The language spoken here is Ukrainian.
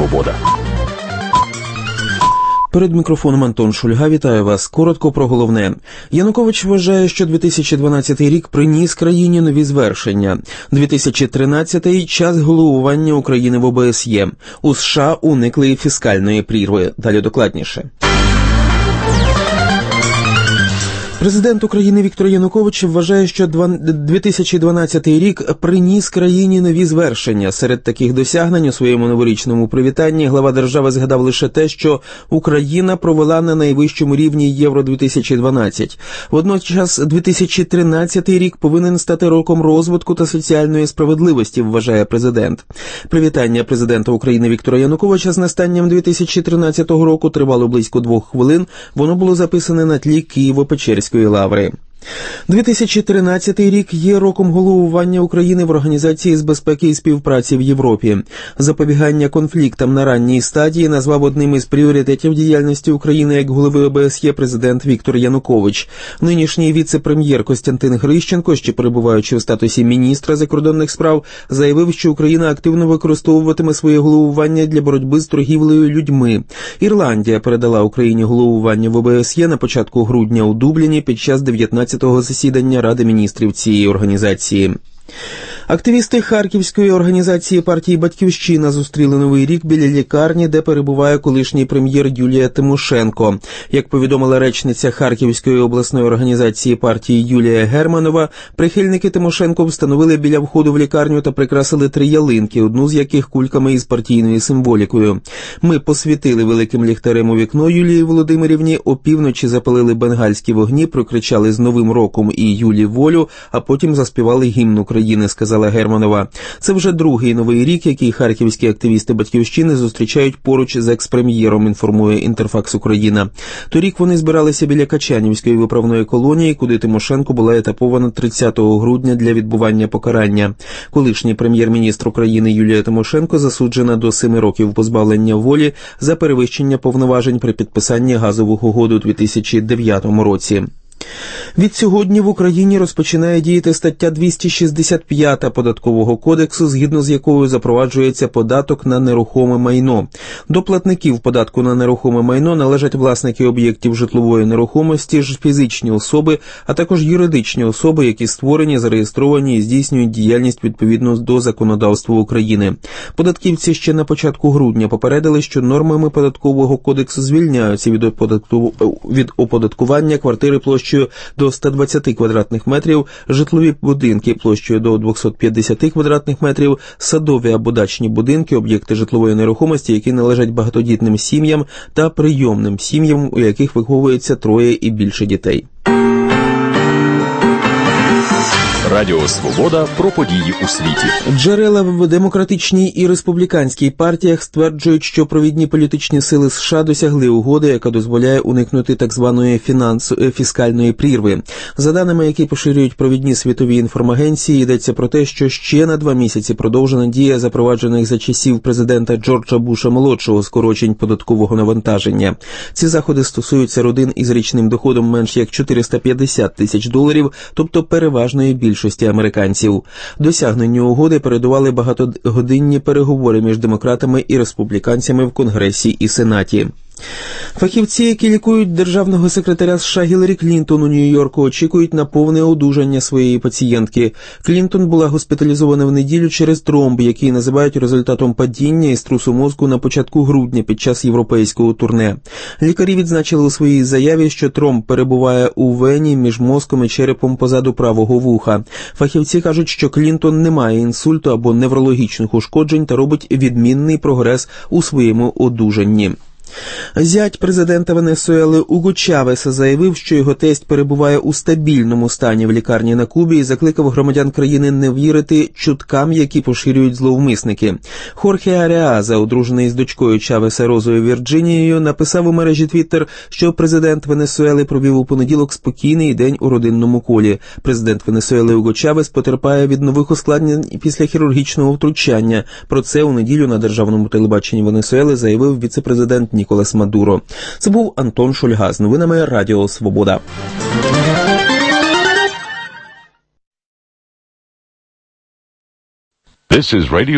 Свобода. Перед мікрофоном Антон Шульга. Вітаю вас. Коротко про головне. Янукович вважає, що 2012 рік приніс країні нові звершення. 2013 – час головування України в ОБСЄ. У США уникли фіскальної прірви. Далі докладніше. Президент України Віктор Янукович вважає, що 2012 рік приніс країні нові звершення. Серед таких досягнень у своєму новорічному привітанні глава держави згадав лише те, що Україна провела на найвищому рівні Євро-2012. Водночас 2013 рік повинен стати роком розвитку та соціальної справедливості, вважає президент. Привітання президента України Віктора Януковича з настанням 2013 року тривало близько 2 хвилин. Воно було записане на тлі Києво-Печерської лаври. 2013 рік є роком головування України в Організації з безпеки і співпраці в Європі. Запобігання конфліктам на ранній стадії назвав одним із пріоритетів діяльності України як голови ОБСЄ президент Віктор Янукович. Нинішній віце-прем'єр Костянтин Грищенко, ще перебуваючи в статусі міністра закордонних справ, заявив, що Україна активно використовуватиме своє головування для боротьби з торгівлею людьми. Ірландія передала Україні головування в ОБСЄ на початку грудня у Дубліні під час 19-го засідання Ради міністрів цієї організації. Активісти Харківської організації партії «Батьківщина» зустріли Новий рік біля лікарні, де перебуває колишній прем'єр Юлія Тимошенко. Як повідомила речниця Харківської обласної організації партії Юлія Германова, прихильники Тимошенко встановили біля входу в лікарню та прикрасили 3 ялинки, одну з яких кульками із партійною символікою. «Ми посвітили великим ліхтарем у вікно Юлії Володимирівні, опівночі запалили бенгальські вогні, прокричали з Новим роком і Юлі волю, а потім заспівали гімн України», сказала Германова. Це вже другий Новий рік, який харківські активісти «Батьківщини» зустрічають поруч з екс-прем'єром, інформує Інтерфакс Україна. Торік вони збиралися біля Качанівської виправної колонії, куди Тимошенко була етапована 30 грудня для відбування покарання. Колишній прем'єр-міністр України Юлія Тимошенко засуджена до 7 років позбавлення волі за перевищення повноважень при підписанні газових угод у 2009 році. Відсьогодні в Україні розпочинає діяти стаття 265 Податкового кодексу, згідно з якою запроваджується податок на нерухоме майно. До платників податку на нерухоме майно належать власники об'єктів житлової нерухомості, фізичні особи, а також юридичні особи, які створені, зареєстровані і здійснюють діяльність відповідно до законодавства України. Податківці ще на початку грудня попередили, що нормами Податкового кодексу звільняються від оподаткування квартири площею до 120 квадратних метрів, житлові будинки площею до 250 квадратних метрів, садові або дачні будинки, об'єкти житлової нерухомості, які належать багатодітним сім'ям та прийомним сім'ям, у яких виховується 3 і більше дітей. Радіо «Свобода» про події у світі. Джерела в демократичній і республіканській партіях стверджують, що провідні політичні сили США досягли угоди, яка дозволяє уникнути так званої фіскальної прірви. За даними, які поширюють провідні світові інформагенції, йдеться про те, що ще на 2 місяці продовжена дія запроваджених за часів президента Джорджа Буша-молодшого скорочень податкового навантаження. Ці заходи стосуються родин із річним доходом менш як $450 тисяч, тобто переважної більшості американців. Досягненню угоди передували багатогодинні переговори між демократами і республіканцями в Конгресі і Сенаті. Фахівці, які лікують державного секретаря США Гіларі Клінтон у Нью-Йорку, очікують на повне одужання своєї пацієнтки. Клінтон була госпіталізована в неділю через тромб, який називають результатом падіння і струсу мозку на початку грудня під час європейського турне. Лікарі відзначили у своїй заяві, що тромб перебуває у вені між мозком і черепом позаду правого вуха. Фахівці кажуть, що Клінтон не має інсульту або неврологічних ушкоджень та робить відмінний прогрес у своєму одужанні. Зять президента Венесуели Уго Чавеса заявив, що його тесть перебуває у стабільному стані в лікарні на Кубі і закликав громадян країни не вірити чуткам, які поширюють зловмисники. Хорхе Ареаза, одружений з дочкою Чавеса Розою Вірджинією, написав у мережі Твіттер, що президент Венесуели провів у понеділок спокійний день у родинному колі. Президент Венесуели Уго Чавес потерпає від нових ускладнень після хірургічного втручання. Про це у неділю на державному телебаченні Венесуели заявив віце-президент Ніколас Мадуро. Це був Антон Шульга з новинами Радіо Свобода. This is Radio